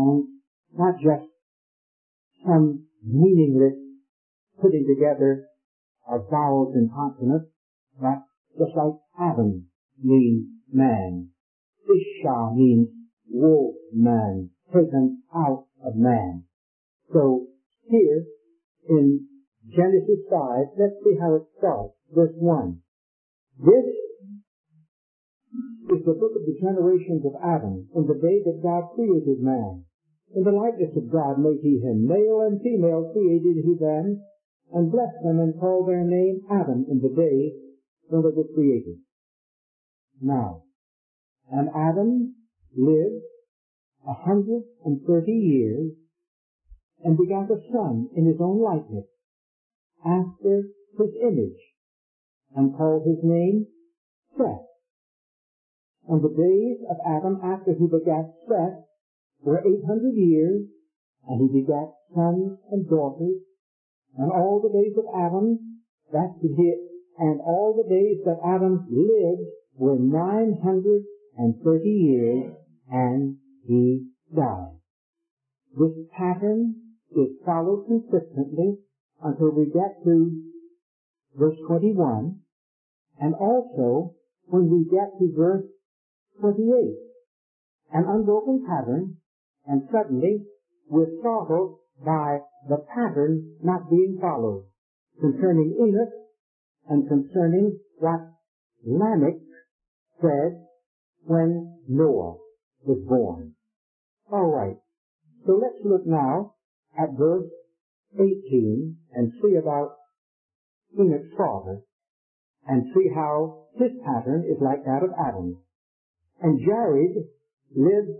and not just some meaningless putting together of vowels and consonants, but just like Adam means man. Isha means wolf man, taken out of man. So here in Genesis 5, let's see how it starts. Verse 1. This is the book of the generations of Adam, in the day that God created man. In the likeness of God made he him. Male and female created he them, and blessed them and called their name Adam in the day when they were created. Now, and Adam lived 130 years and begat a son in his own likeness, after his image, and called his name Seth. And the days of Adam after he begat Seth were 800 years, and he begat sons and daughters. And all the days of Adam, and all the days that Adam lived were 930 years, and he died. This pattern is followed consistently until we get to verse 21, and also when we get to verse 28. An unbroken pattern, and suddenly we're startled by the pattern not being followed concerning Enoch and concerning what Lamech said when Noah was born. All right, so let's look now at verse 18 and see about Enoch's father and see how his pattern is like that of Adam. And Jared lived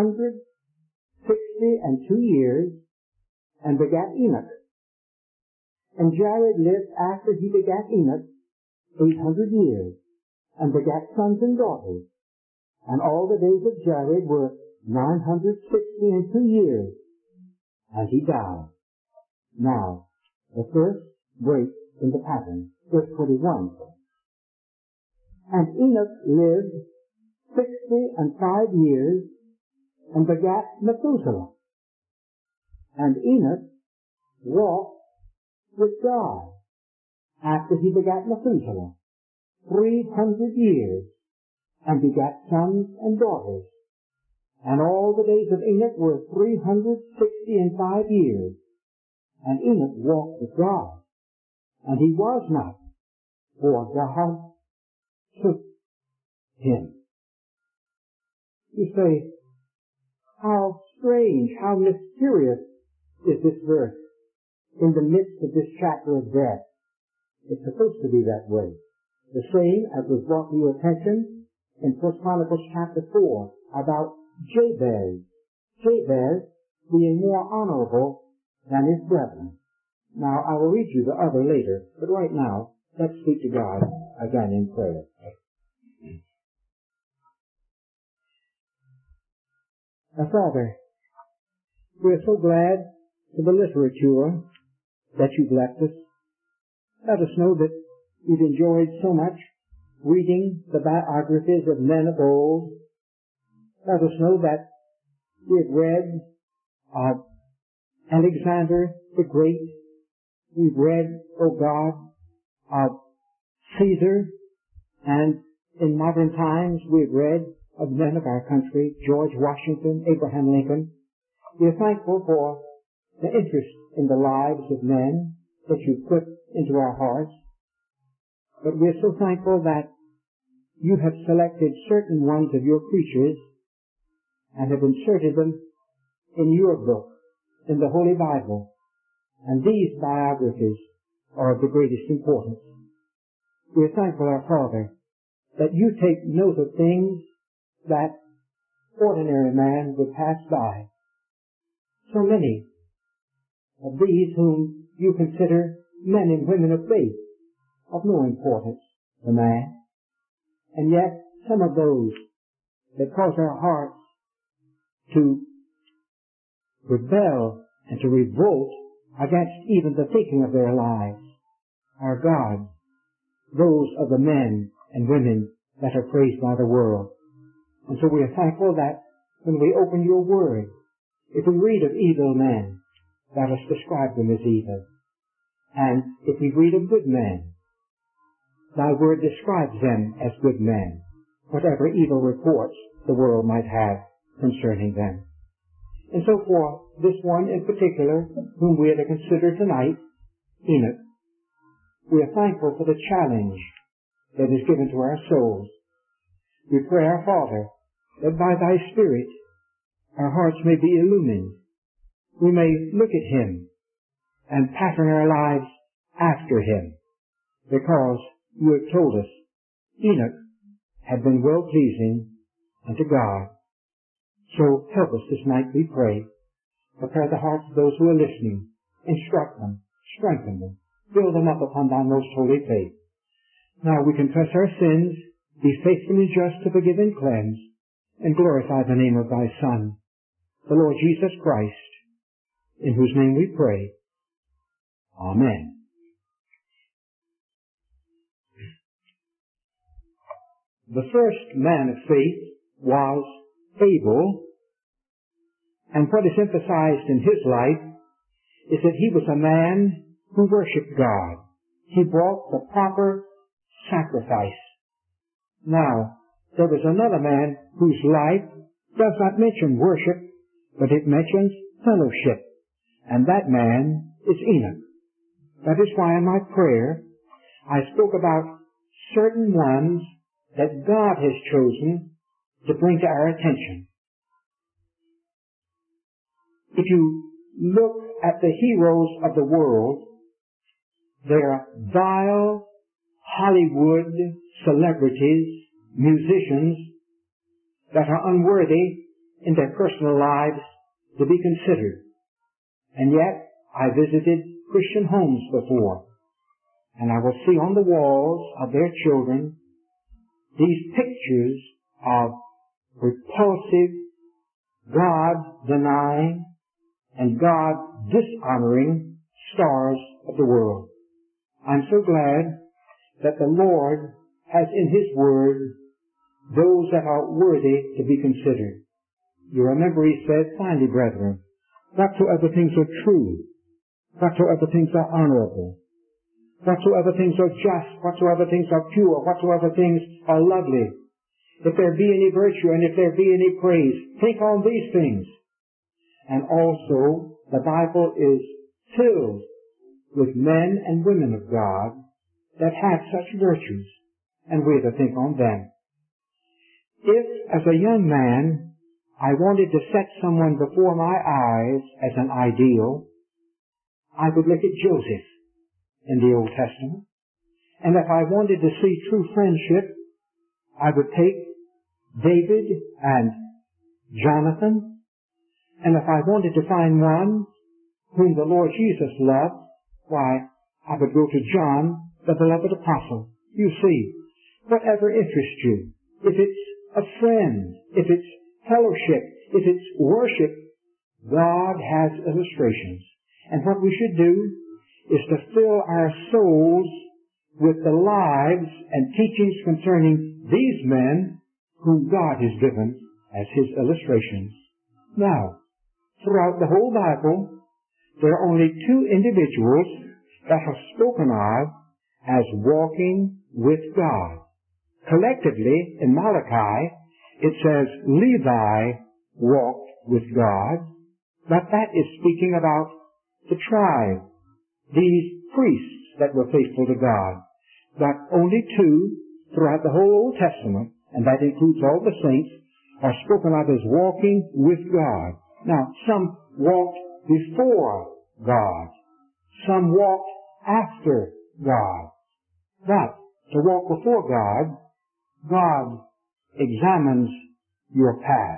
162 years and begat Enoch. And Jared lived after he begat Enoch 800 years and begat sons and daughters. And all the days of Jared were 962 years, and he died. Now, the first break in the pattern, verse 21. And Enoch lived 65 years and begat Methuselah. And Enoch walked with God after he begat Methuselah 300 years and begat sons and daughters. And all the days of Enoch were 365 years. And Enoch walked with God, and he was not, for God took him. You say, how strange, how mysterious is this verse in the midst of this chapter of death. It's supposed to be that way. The same as was brought to your attention in 1 Chronicles chapter 4 about Jabez. Jabez being more honorable than his brethren. Now, I will read you the other later, but right now, let's speak to God again in prayer. Now, Father, we are so glad for the literature that you've left us. Let us know that we've enjoyed so much reading the biographies of men of old. Let us know that we've read of Alexander the Great. We've read, O God, of Caesar, and in modern times we've read of men of our country, George Washington, Abraham Lincoln. We are thankful for the interest in the lives of men that you've put into our hearts. But we are so thankful that you have selected certain ones of your creatures and have inserted them in your book, in the Holy Bible. And these biographies are of the greatest importance. We are thankful, our Father, that you take note of things that ordinary man would pass by. So many of these whom you consider men and women of faith, of no importance to man, and yet some of those that cause our hearts to rebel and to revolt against even the thinking of their lives are God, those of the men and women that are praised by the world. And so we are thankful that when we open your word, If we read of evil men, let us describe them as evil. And if we read of good men, thy word describes them as good men, whatever evil reports the world might have concerning them. And so for this one in particular, whom we are to consider tonight, Enoch, we are thankful for the challenge that is given to our souls. We pray, our Father, that by thy Spirit our hearts may be illumined. We may look at him and pattern our lives after him, because you have told us Enoch had been well-pleasing unto God. So help us this night, we pray. Prepare the hearts of those who are listening. Instruct them, strengthen them, build them up upon thy most holy faith. Now we confess our sins, be faithful and just to forgive and cleanse, and glorify the name of thy Son, the Lord Jesus Christ, in whose name we pray. Amen. The first man of faith was Abel, and what is emphasized in his life is that he was a man who worshiped God. He brought the proper sacrifice. Now, there was another man whose life does not mention worship, but it mentions fellowship, and that man is Enoch. That is why in my prayer I spoke about certain ones that God has chosen to bring to our attention. If you look at the heroes of the world, they are vile Hollywood celebrities, musicians that are unworthy in their personal lives to be considered. And yet, I visited Christian homes before, and I will see on the walls of their children these pictures of repulsive, God-denying, and God-dishonoring stars of the world. I'm so glad that the Lord has in His Word those that are worthy to be considered. You remember He said, finally, brethren, whatsoever things are true, whatsoever things are honorable, whatsoever things are just, whatsoever things are pure, whatsoever things are lovely, if there be any virtue and if there be any praise, think on these things. And also, the Bible is filled with men and women of God that have such virtues, and we are to think on them. If, as a young man, I wanted to set someone before my eyes as an ideal, I would look at Joseph in the Old Testament. And if I wanted to see true friendship, I would take David and Jonathan. And if I wanted to find one whom the Lord Jesus loved, why, I would go to John, the beloved apostle. You see, whatever interests you, if it's a friend, if it's fellowship, if it's worship, God has illustrations. And what we should do is to fill our souls with the lives and teachings concerning these men whom God has given as His illustrations. Now, throughout the whole Bible, there are only two individuals that are spoken of as walking with God. Collectively, in Malachi, it says Levi walked with God, but that is speaking about the tribe, these priests that were faithful to God. But only two throughout the whole Old Testament, and that includes all the saints, are spoken of as walking with God. Now, some walked before God. Some walked after God. But to walk before God, God examines your path.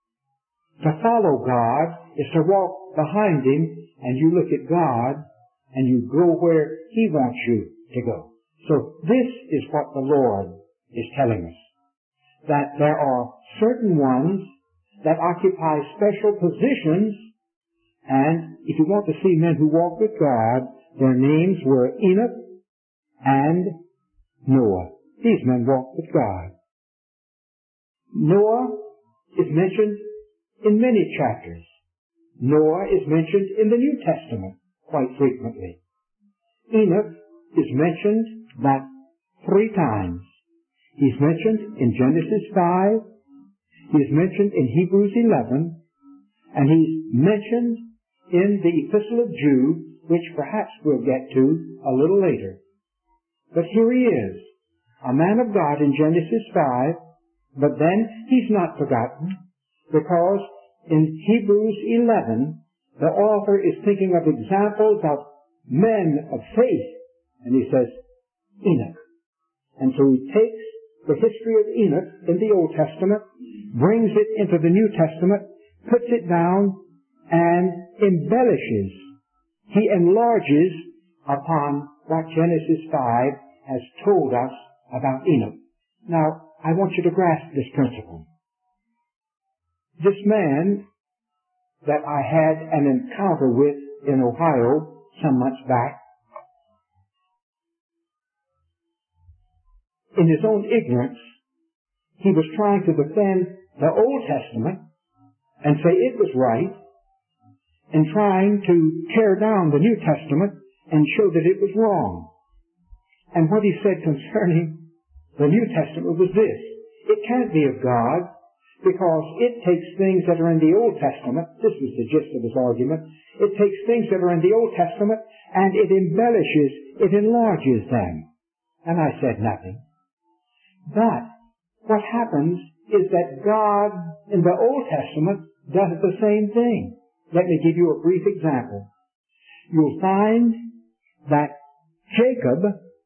To follow God is to walk behind Him, and you look at God, and you go where He wants you to go. So this is what the Lord is telling us, that there are certain ones that occupy special positions, and if you want to see men who walk with God, their names were Enoch and Noah. These men walked with God. Noah is mentioned in many chapters. Noah is mentioned in the New Testament quite frequently. Enoch is mentioned but 3 times. He's mentioned in Genesis 5, he's mentioned in Hebrews 11, and he's mentioned in the Epistle of Jude, which perhaps we'll get to a little later. But here he is, a man of God in Genesis 5, but then he's not forgotten, because in Hebrews 11, the author is thinking of examples of men of faith, and he says, Enoch. And so he takes the history of Enoch in the Old Testament, brings it into the New Testament, puts it down, and embellishes. He enlarges upon what Genesis 5 has told us about Enoch. Now, I want you to grasp this principle. This man that I had an encounter with in Ohio some months back, in his own ignorance, he was trying to defend the Old Testament and say it was right, and trying to tear down the New Testament and show that it was wrong. And what he said concerning the New Testament was this: it can't be of God, because it takes things that are in the Old Testament, this was the gist of his argument, it takes things that are in the Old Testament and it embellishes, it enlarges them. And I said nothing. But what happens is that God in the Old Testament does the same thing. Let me give you a brief example. You'll find that Jacob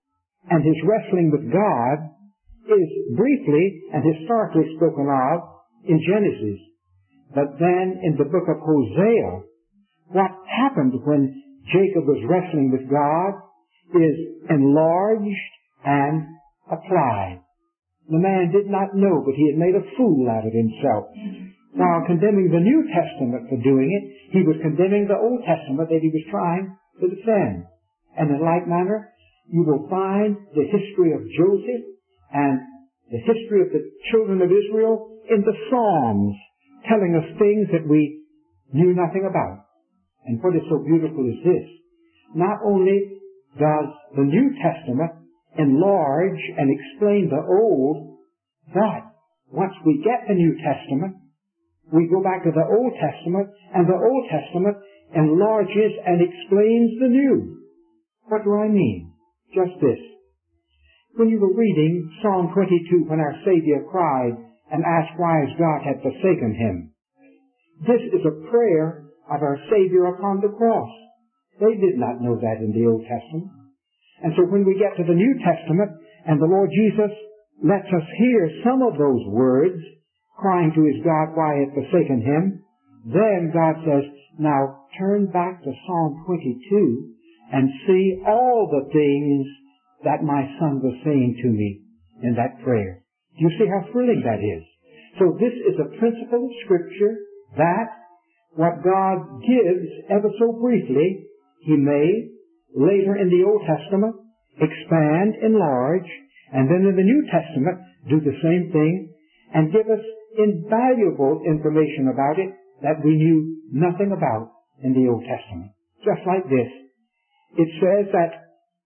and his wrestling with God is briefly and historically spoken of in Genesis. But then in the book of Hosea, what happened when Jacob was wrestling with God is enlarged and applied. The man did not know, but he had made a fool out of himself. While condemning the New Testament for doing it, he was condemning the Old Testament that he was trying to defend. And in like manner, you will find the history of Joseph and the history of the children of Israel in the Psalms, telling us things that we knew nothing about. And what is so beautiful is this: not only does the New Testament enlarge and explain the Old, but once we get the New Testament, we go back to the Old Testament, and the Old Testament enlarges and explains the New. What do I mean? Just this. When you were reading Psalm 22, when our Savior cried and asked why his God had forsaken him, this is a prayer of our Savior upon the cross. They did not know that in the Old Testament. And so when we get to the New Testament, and the Lord Jesus lets us hear some of those words, crying to his God why he had forsaken him, then God says, now turn back to Psalm 22 and see all the things that my son was saying to me in that prayer. Do you see how thrilling that is? So this is a principle of Scripture that what God gives ever so briefly, he may later in the Old Testament expand, enlarge, and then in the New Testament do the same thing and give us invaluable information about it that we knew nothing about in the Old Testament. Just like this. It says that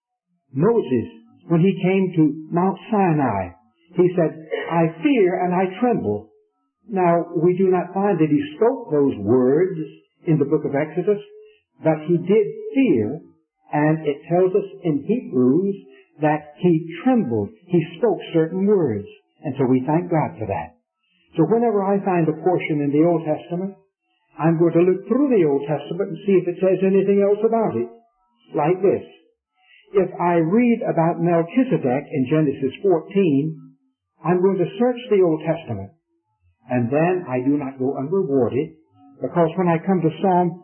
Moses, when he came to Mount Sinai, he said, I fear and I tremble. Now, we do not find that he spoke those words in the book of Exodus, but he did fear, and it tells us in Hebrews that he trembled. He spoke certain words, and so we thank God for that. So whenever I find a portion in the Old Testament, I'm going to look through the Old Testament and see if it says anything else about it. Like this. If I read about Melchizedek in Genesis 14, I'm going to search the Old Testament. And then I do not go unrewarded, because when I come to Psalm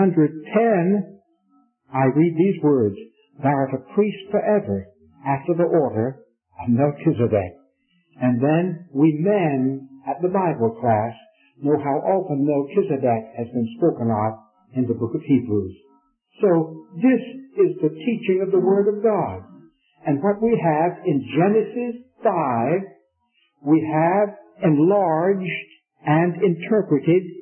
110, I read these words, Thou art a priest forever, after the order of Melchizedek. And then we men at the Bible class know how often Melchizedek has been spoken of in the book of Hebrews. So this is the teaching of the Word of God. And what we have in Genesis 5, we have enlarged and interpreted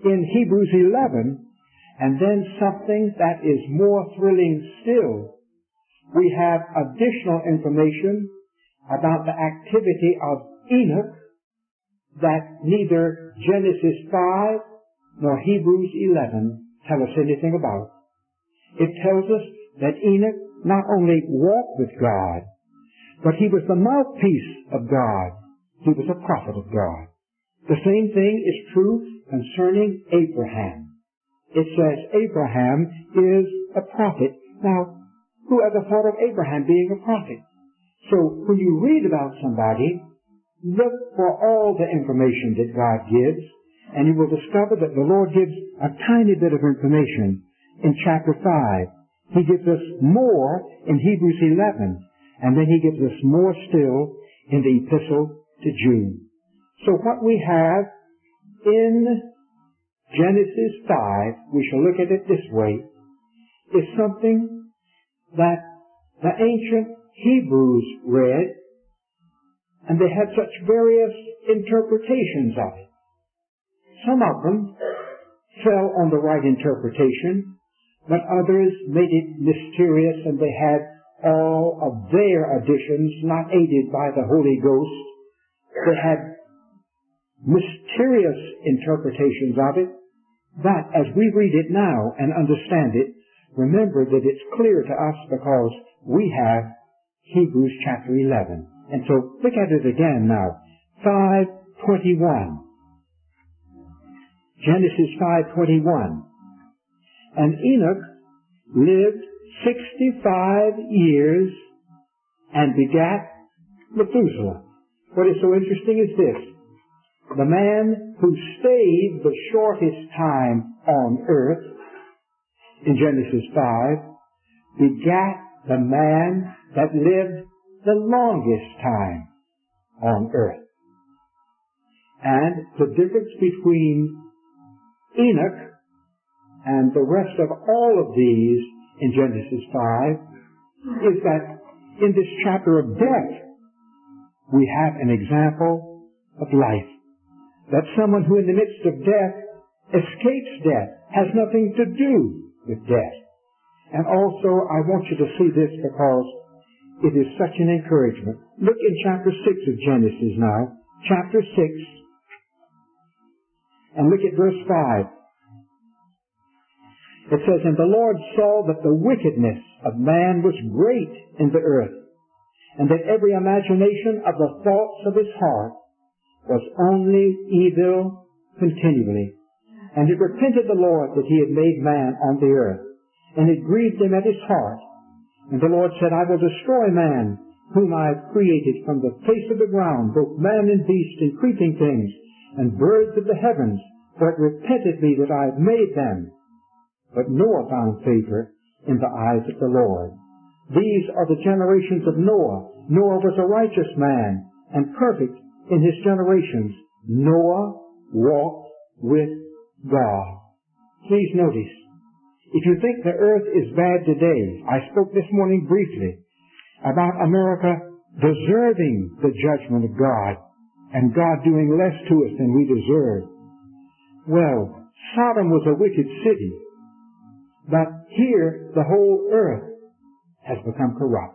in Hebrews 11, and then something that is more thrilling still. We have additional information about the activity of Enoch that neither Genesis 5 nor Hebrews 11 tell us anything about. It tells us that Enoch not only walked with God, but he was the mouthpiece of God. He was a prophet of God. The same thing is true concerning Abraham. It says Abraham is a prophet. Now, who ever thought of Abraham being a prophet? So when you read about somebody, look for all the information that God gives, and you will discover that the Lord gives a tiny bit of information in chapter 5. He gives us more in Hebrews 11, and then he gives us more still in the epistle to Jude. So what we have in Genesis 5, we shall look at it this way, is something that the ancient Hebrews read, and they had such various interpretations of it. Some of them fell on the right interpretation, but others made it mysterious, and they had all of their additions, not aided by the Holy Ghost. They had mysterious interpretations of it, but as we read it now and understand it, remember that it's clear to us because we have Hebrews chapter 11. And so look at it again now. 5:21. Genesis 5:21. And Enoch lived 65 years and begat Methuselah. What is so interesting is this. The man who stayed the shortest time on earth in Genesis 5 begat the man that lived the longest time on earth. And the difference between Enoch and the rest of all of these in Genesis 5 is that in this chapter of death, we have an example of life. That someone who in the midst of death escapes death has nothing to do with death. And also, I want you to see this because it is such an encouragement. Look in chapter 6 of Genesis now. Chapter 6. And look at verse 5. It says, And the Lord saw that the wickedness of man was great in the earth, and that every imagination of the thoughts of his heart was only evil continually. And it repented the Lord that he had made man on the earth, and it grieved him at his heart. And the Lord said, I will destroy man, whom I have created from the face of the ground, both man and beast and creeping things, and birds of the heavens, for it repented me that I have made them. But Noah found favor in the eyes of the Lord. These are the generations of Noah. Noah was a righteous man and perfect in his generations. Noah walked with God. Please notice, if you think the earth is bad today, I spoke this morning briefly about America deserving the judgment of God and God doing less to us than we deserve. Well, Sodom was a wicked city, but here the whole earth has become corrupt.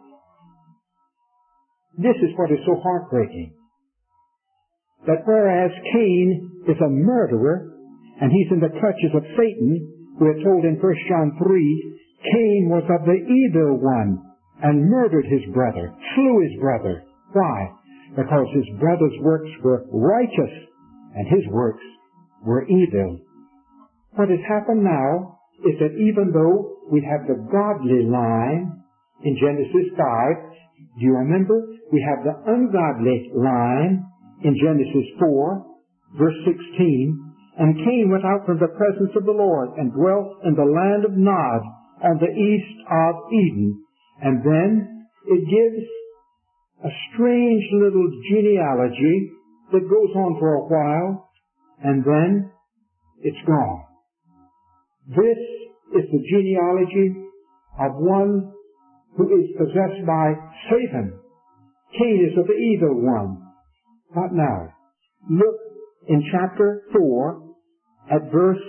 This is what is so heartbreaking. That whereas Cain is a murderer, and he's in the clutches of Satan, we are told in 1 John 3, Cain was of the evil one, and murdered his brother, slew his brother. Why? Because his brother's works were righteous, and his works were evil. What has happened now is that even though we have the godly line in Genesis 5, do you remember? We have the ungodly line in Genesis 4, verse 16, and Cain went out from the presence of the Lord and dwelt in the land of Nod on the east of Eden. And then it gives a strange little genealogy that goes on for a while, and then it's gone. This is the genealogy of one who is possessed by Satan. Cain is of the evil one. What now? Look in chapter 4 at verse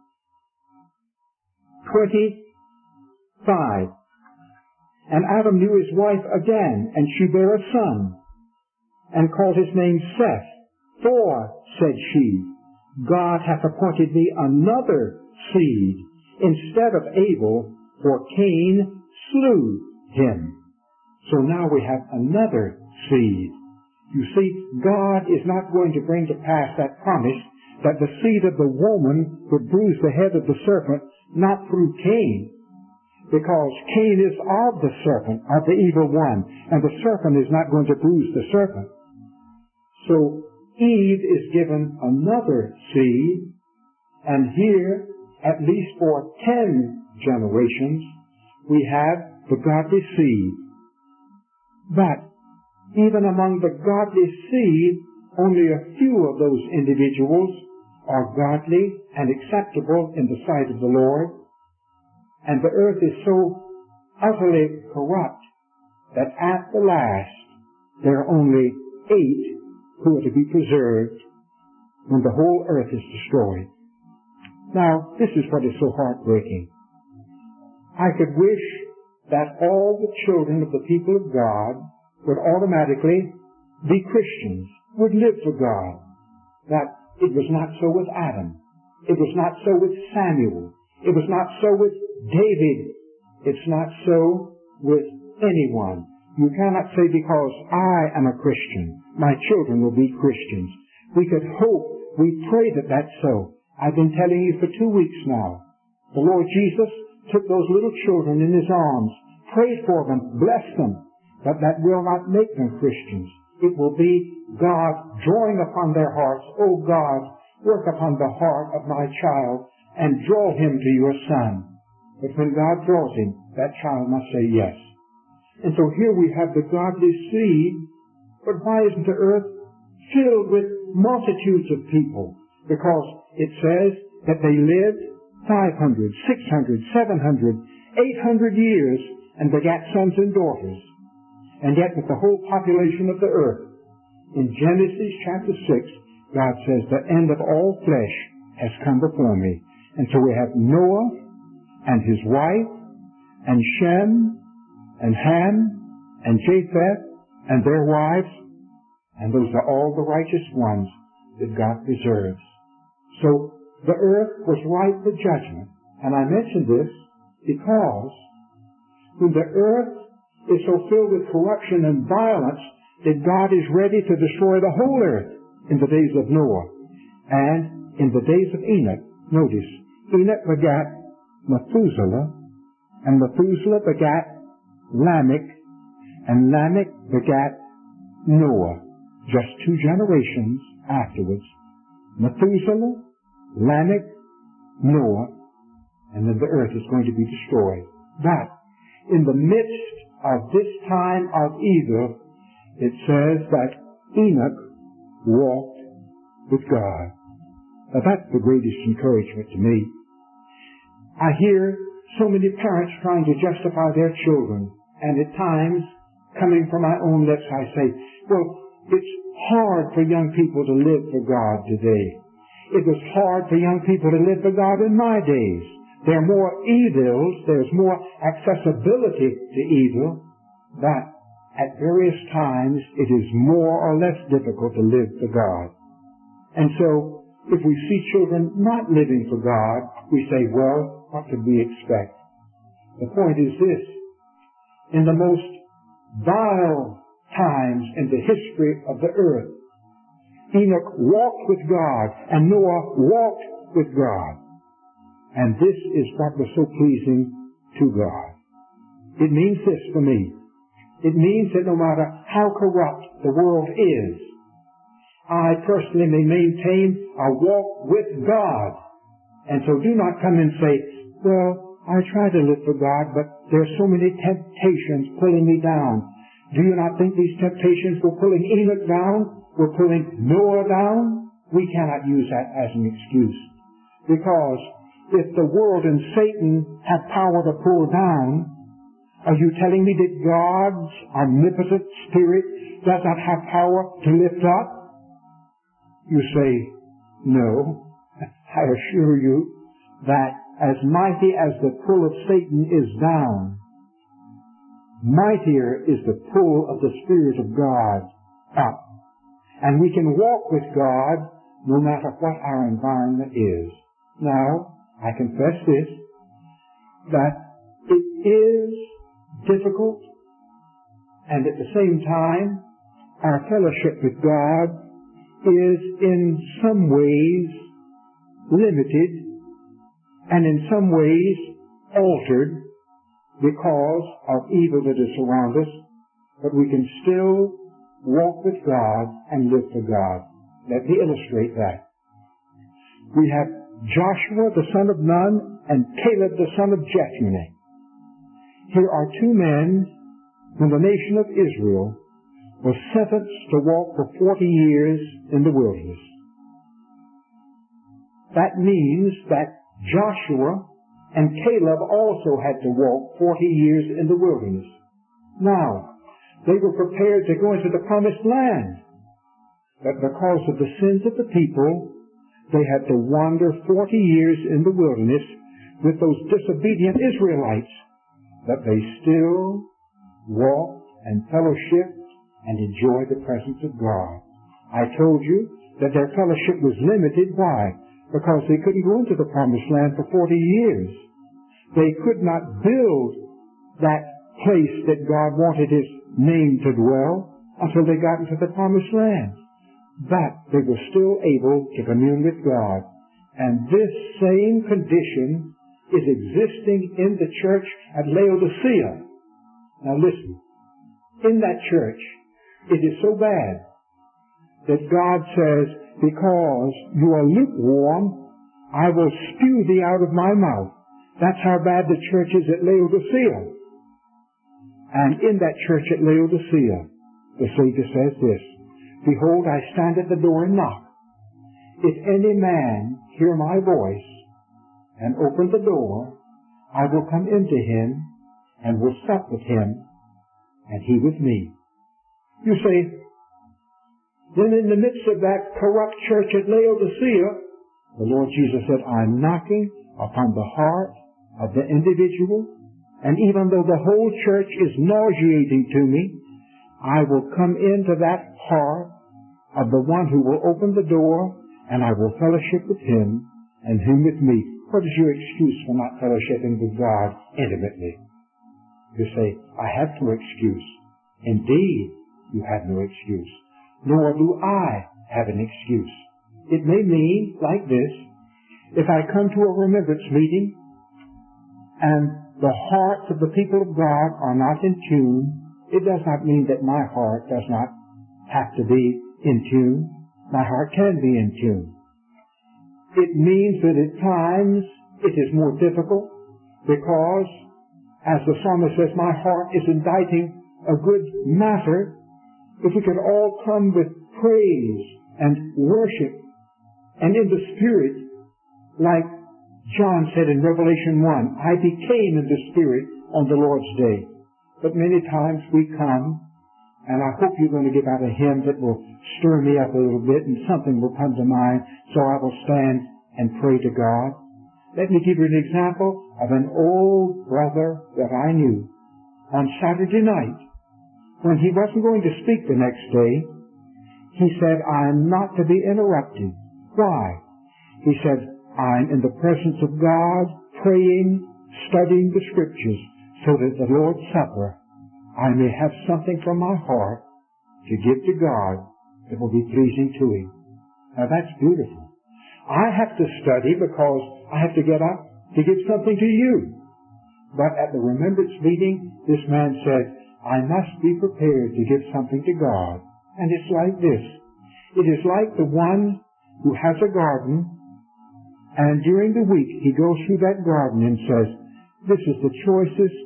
25. And Adam knew his wife again, and she bare a son, and called his name Seth. For, said she, God hath appointed me another seed instead of Abel, for Cain slew him. So now we have another seed. You see, God is not going to bring to pass that promise that the seed of the woman would bruise the head of the serpent, not through Cain, because Cain is of the serpent, of the evil one, and the serpent is not going to bruise the serpent. So Eve is given another seed, and here, at least for 10 generations, we have the godly seed. But even among the godly seed, only a few of those individuals are godly and acceptable in the sight of the Lord. And the earth is so utterly corrupt that at the last there are only 8 who are to be preserved when the whole earth is destroyed. Now, this is what is so heartbreaking. I could wish that all the children of the people of God would automatically be Christians, would live for God. That it was not so with Adam. It was not so with Samuel. It was not so with David. It's not so with anyone. You cannot say, because I am a Christian, my children will be Christians. We could hope, we pray that that's so. I've been telling you for 2 weeks now. The Lord Jesus took those little children in His arms, prayed for them, blessed them, but that will not make them Christians. It will be God drawing upon their hearts, oh God, work upon the heart of my child and draw him to your Son. But when God draws him, that child must say yes. And so here we have the godly seed, but why isn't the earth filled with multitudes of people? Because it says that they lived 500, 600, 700, 800 years and begat sons and daughters. And yet with the whole population of the earth, in Genesis chapter 6, God says, the end of all flesh has come before me. And so we have Noah and his wife, and Shem, and Ham, and Japheth, and their wives, and those are all the righteous ones that God preserves. So the earth was ripe for judgment. And I mention this because when the earth is so filled with corruption and violence that God is ready to destroy the whole earth in the days of Noah. And in the days of Enoch, notice, Enoch begat Methuselah, and Methuselah begat Lamech, and Lamech begat Noah. Just 2 generations afterwards. Methuselah, Lamech, Noah, and then the earth is going to be destroyed. But in the midst of this time of evil, it says that Enoch walked with God. Now that's the greatest encouragement to me. I hear so many parents trying to justify their children, and at times, coming from my own lips, I say, well, it's hard for young people to live for God today. It was hard for young people to live for God in my days. There are more evils, there's more accessibility to evil, but at various times it is more or less difficult to live for God. And so, if we see children not living for God, we say, well, what could we expect? The point is this. In the most vile times in the history of the earth, Enoch walked with God, and Noah walked with God. And this is what was so pleasing to God. It means this for me. It means that no matter how corrupt the world is, I personally may maintain a walk with God. And so do not come and say, well, I try to live for God, but there are so many temptations pulling me down. Do you not think these temptations were pulling Enoch down? Were pulling Noah down? We cannot use that as an excuse. Because if the world and Satan have power to pull down, are you telling me that God's omnipotent Spirit does not have power to lift up? You say, no. I assure you that as mighty as the pull of Satan is down, mightier is the pull of the Spirit of God up. And we can walk with God no matter what our environment is. Now, I confess this, that it is difficult, and at the same time, our fellowship with God is in some ways limited and in some ways altered because of evil that is around us, but we can still walk with God and live for God. Let me illustrate that. We have Joshua the son of Nun and Caleb the son of Jephunneh. Here are two men when the nation of Israel was sentenced to walk for 40 years in the wilderness. That means that Joshua and Caleb also had to walk 40 years in the wilderness. Now, they were prepared to go into the promised land, but because of the sins of the people, they had to wander 40 years in the wilderness with those disobedient Israelites, but they still walked and fellowshiped and enjoyed the presence of God. I told you that their fellowship was limited. Why? Because they couldn't go into the promised land for 40 years. They could not build that place that God wanted His name to dwell until they got into the promised land. But they were still able to commune with God. And this same condition is existing in the church at Laodicea. Now listen, in that church, it is so bad that God says, because you are lukewarm, I will spew thee out of my mouth. That's how bad the church is at Laodicea. And in that church at Laodicea, the Savior says this, behold, I stand at the door and knock. If any man hear my voice and open the door, I will come into him and will sup with him and he with me. You say, then in the midst of that corrupt church at Laodicea, the Lord Jesus said, I'm knocking upon the heart of the individual, and even though the whole church is nauseating to me, I will come into that heart of the one who will open the door, and I will fellowship with him and him with me. What is your excuse for not fellowshipping with God intimately? You say, I have no excuse. Indeed, you have no excuse. Nor do I have an excuse. It may mean like this. If I come to a remembrance meeting and the hearts of the people of God are not in tune, it does not mean that my heart does not have to be in tune. My heart can be in tune. It means that at times it is more difficult because, as the psalmist says, my heart is inditing a good matter. If we could all come with praise and worship and in the Spirit, like John said in Revelation 1, I became in the Spirit on the Lord's day. But many times we come, and I hope you're going to give out a hymn that will stir me up a little bit and something will come to mind, so I will stand and pray to God. Let me give you an example of an old brother that I knew. On Saturday night, when he wasn't going to speak the next day, he said, I'm not to be interrupted. Why? He said, I'm in the presence of God, praying, studying the Scriptures, so that the Lord's Supper, I may have something from my heart to give to God that will be pleasing to Him. Now that's beautiful. I have to study because I have to get up to give something to you. But at the remembrance meeting, this man said, I must be prepared to give something to God. And it's like this. It is like the one who has a garden, and during the week he goes through that garden and says, this is the choicest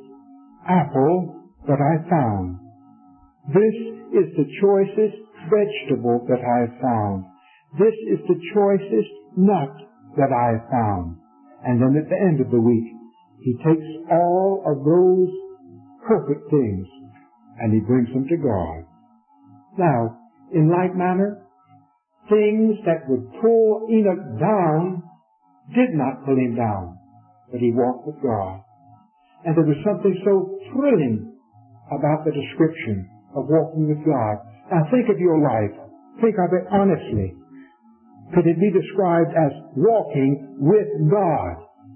apple that I found. This is the choicest vegetable that I have found. This is the choicest nut that I have found. And then at the end of the week, he takes all of those perfect things and he brings them to God. Now, in like manner, things that would pull Enoch down did not pull him down, but he walked with God. And there was something so thrilling about the description of walking with God. Now think of your life. Think of it honestly. Could it be described as walking with God?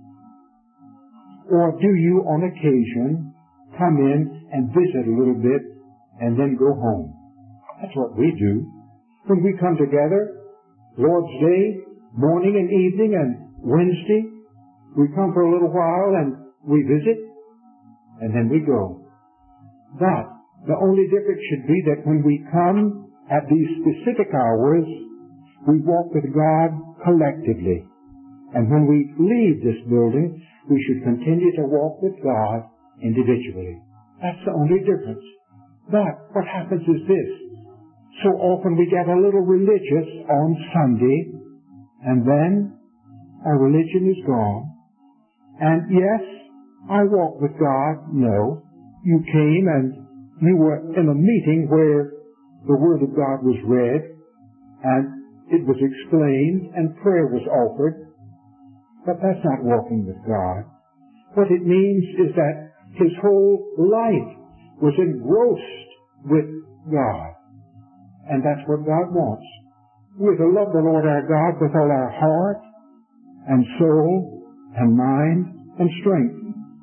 Or do you on occasion come in and visit a little bit and then go home? That's what we do. When we come together, Lord's Day, morning and evening and Wednesday, we come for a little while and we visit, and then we go. But the only difference should be that when we come at these specific hours, we walk with God collectively. And when we leave this building, we should continue to walk with God individually. That's the only difference. But what happens is this. So often we get a little religious on Sunday, and then our religion is gone. And yes, I walk with God. No, you came and you were in a meeting where the Word of God was read, and it was explained, and prayer was offered. But that's not walking with God. What it means is that his whole life was engrossed with God. And that's what God wants. We're to love the Lord our God with all our heart and soul and mind and strength.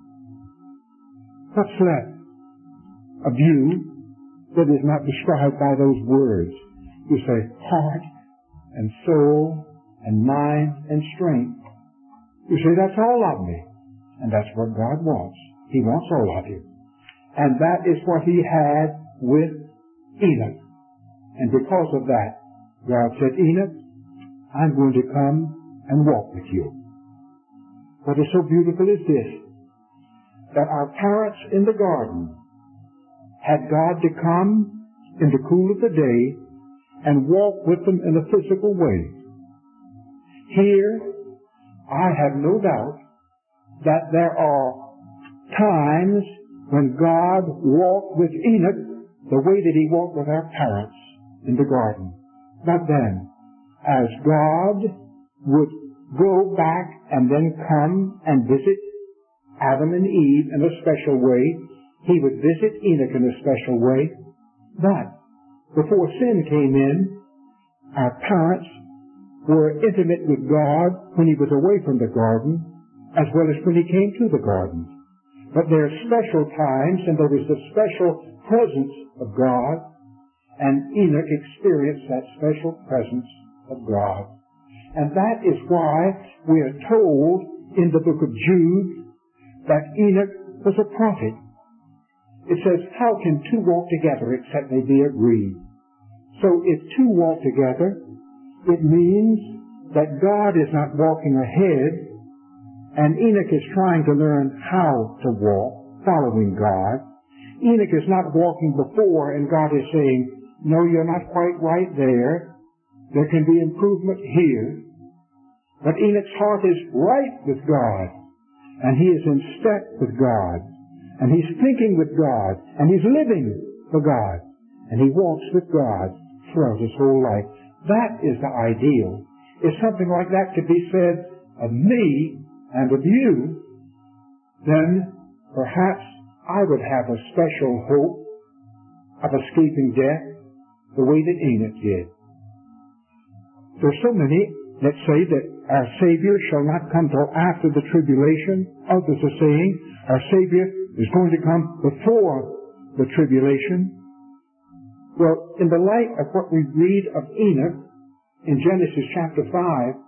What's left of you that is not described by those words? You say heart and soul and mind and strength. You say, that's all of me. And that's what God wants. He wants all of you. And that is what he had with Enoch. And because of that, God said, Enoch, I'm going to come and walk with you. What is so beautiful is this, that our parents in the garden had God to come in the cool of the day and walk with them in a physical way. Here, I have no doubt that there are times when God walked with Enoch the way that he walked with our parents in the garden. But then, as God would go back and then come and visit Adam and Eve in a special way, he would visit Enoch in a special way. But before sin came in, our parents were intimate with God when he was away from the garden, as well as when he came to the garden. But there are special times, and there was the special presence of God, and Enoch experienced that special presence of God. And that is why we are told in the book of Jude that Enoch was a prophet. It says, how can two walk together except they be agreed? So if two walk together, it means that God is not walking ahead, and Enoch is trying to learn how to walk, following God. Enoch is not walking before, and God is saying, no, you're not quite right there. There can be improvement here. But Enoch's heart is right with God, and he is in step with God, and he's thinking with God, and he's living for God, and he walks with God throughout his whole life. That is the ideal. If something like that could be said of me and of you, then perhaps I would have a special hope of escaping death the way that Enoch did. There's so many that say that our Savior shall not come till after the tribulation. Others are saying our Savior is going to come before the tribulation. Well, in the light of what we read of Enoch in Genesis chapter 5,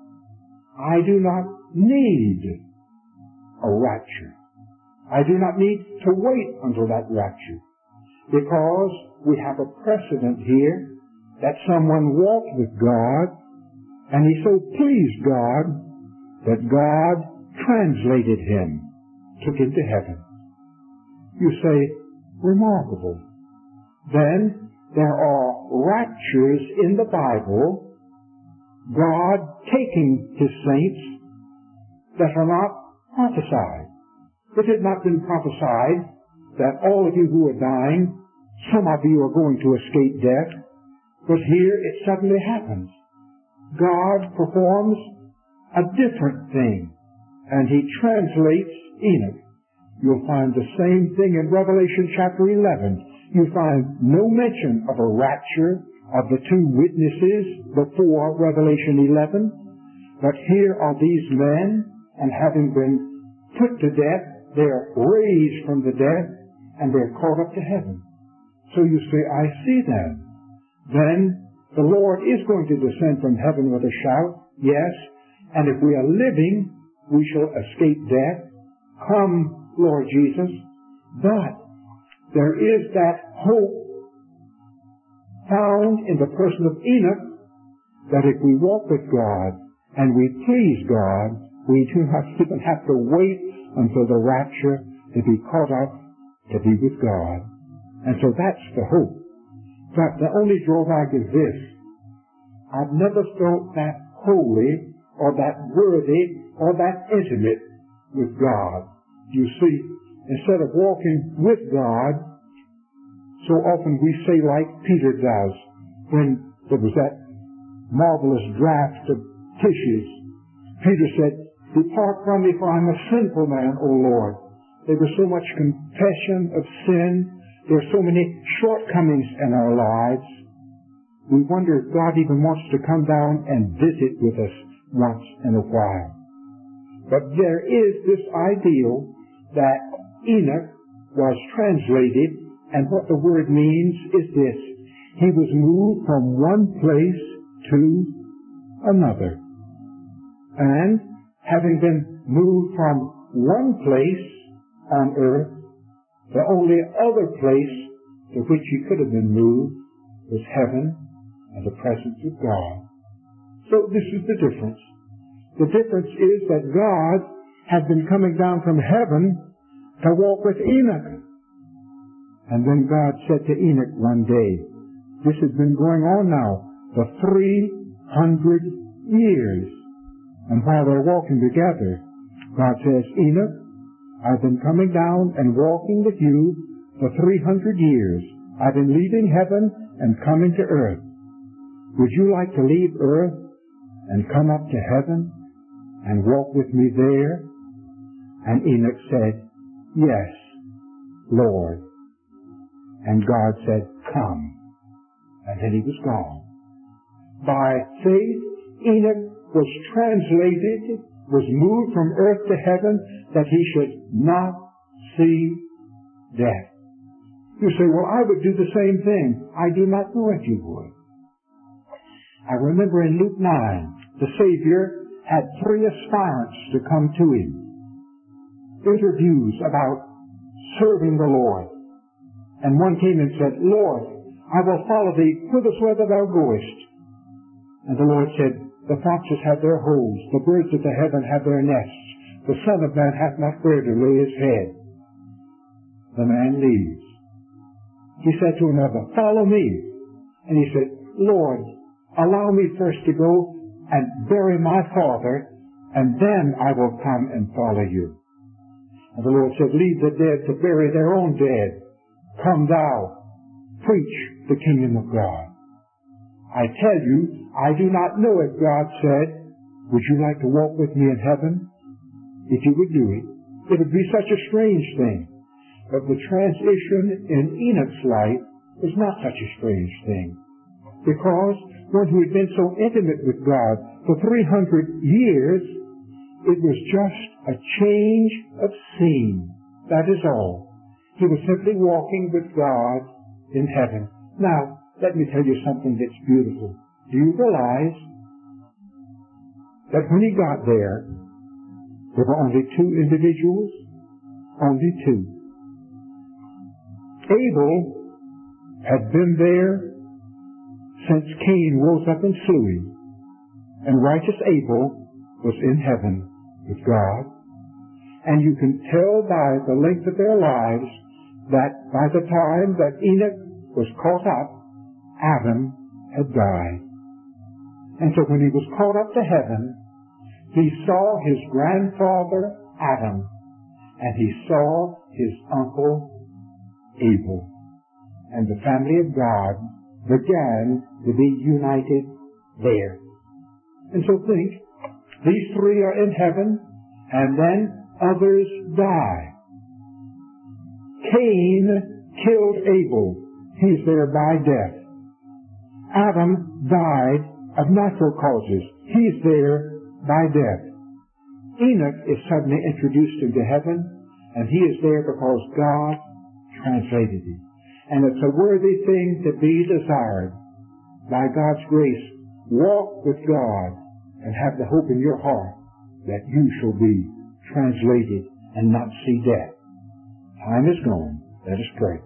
I do not need a rapture. I do not need to wait until that rapture, because we have a precedent here that someone walked with God, and he so pleased God that God translated him, took him to heaven. You say, remarkable. Then there are raptures in the Bible, God taking his saints that are not prophesied. It had not been prophesied that all of you who are dying, some of you are going to escape death, but here it suddenly happens. God performs a different thing. And he translates Enoch. You'll find the same thing in Revelation chapter 11. You find no mention of a rapture of the two witnesses before Revelation 11. But here are these men, and having been put to death, they're raised from the dead, and they're caught up to heaven. So you say, I see them. Then the Lord is going to descend from heaven with a shout, yes, and if we are living, we shall escape death. Come, Lord Jesus. But there is that hope found in the person of Enoch that if we walk with God and we please God, we do not even have to wait until the rapture to be caught up to be with God. And so that's the hope. But the only drawback is this. I've never felt that holy or that worthy or that intimate with God. You see, instead of walking with God, so often we say like Peter does when there was that marvelous draft of fishes. Peter said, depart from me, for I'm a sinful man, O Lord. There was so much confession of sin. There are so many shortcomings in our lives. We wonder if God even wants to come down and visit with us once in a while. But there is this ideal that Enoch was translated, and what the word means is this. He was moved from one place to another. And having been moved from one place on earth, the only other place to which he could have been moved was heaven and the presence of God. So this is the difference. The difference is that God had been coming down from heaven to walk with Enoch. And then God said to Enoch one day, this has been going on now for 300 years. And while they're walking together, God says, Enoch, I've been coming down and walking with you for 300 years. I've been leaving heaven and coming to earth. Would you like to leave earth and come up to heaven and walk with me there? And Enoch said, yes, Lord. And God said, come. And then he was gone. By faith, Enoch was translated, was moved from earth to heaven, that he should not see death. You say, well, I would do the same thing. I do not know if you would. I remember in Luke 9, the Savior had 3 aspirants to come to him. Interviews about serving the Lord. And one came and said, Lord, I will follow thee whithersoever thou goest. And the Lord said, the foxes have their holes, the birds of the heaven have their nests, the Son of Man hath not where to lay his head. The man leaves. He said to another, follow me. And he said, Lord, allow me first to go and bury my father, and then I will come and follow you. And the Lord said, leave the dead to bury their own dead. Come thou, preach the kingdom of God. I tell you, I do not know if God said, would you like to walk with me in heaven? If you would do it, it would be such a strange thing. But the transition in Enoch's life was not such a strange thing. Because one who had been so intimate with God for 300 years, it was just a change of scene. That is all. He was simply walking with God in heaven. Now, let me tell you something that's beautiful. Do you realize that when he got there were only 2 individuals? Only 2. Abel had been there since Cain rose up and slew him. And righteous Abel was in heaven with God. And you can tell by the length of their lives that by the time that Enoch was caught up, Adam had died. And so when he was caught up to heaven, he saw his grandfather Adam, and he saw his uncle Abel. And the family of God began to be united there. And so think, These three are in heaven, and then others die. Cain killed Abel. He's there by death. Adam died of natural causes. He's there by death. Enoch is suddenly introduced into heaven, and he is there because God translated him. And it's a worthy thing to be desired. By God's grace, walk with God and have the hope in your heart that you shall be translated and not see death. Time is gone. Let us pray.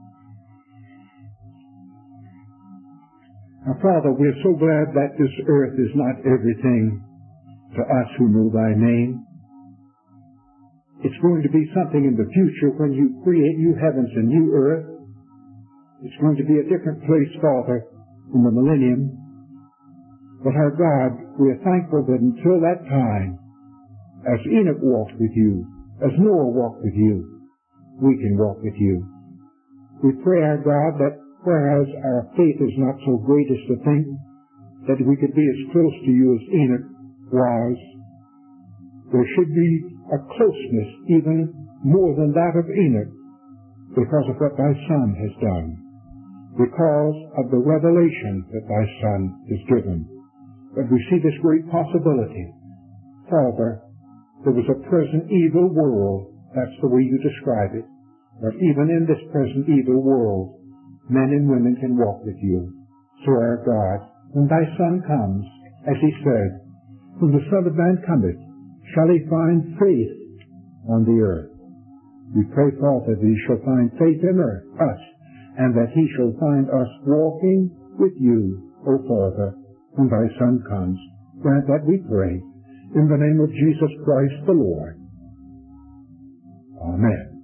Now, Father, we are so glad that this earth is not everything to us who know thy name. It's going to be something in the future when you create new heavens and new earth. It's going to be a different place, Father, in the millennium. But our God, we are thankful that until that time, as Enoch walked with you, as Noah walked with you, we can walk with you. We pray, our God, that whereas our faith is not so great as to think that we could be as close to you as Enoch was, there should be a closeness even more than that of Enoch because of what thy Son has done, because of the revelation that thy Son has given. But we see this great possibility. Father, there was a present evil world. That's the way you describe it. But even in this present evil world, men and women can walk with you. So, our God, when thy Son comes, as he said, when the Son of Man cometh, shall he find faith on the earth? We pray, Father, that he shall find faith in us, and that he shall find us walking with you, O Father, when thy Son comes. Grant that we pray, in the name of Jesus Christ the Lord. Amen.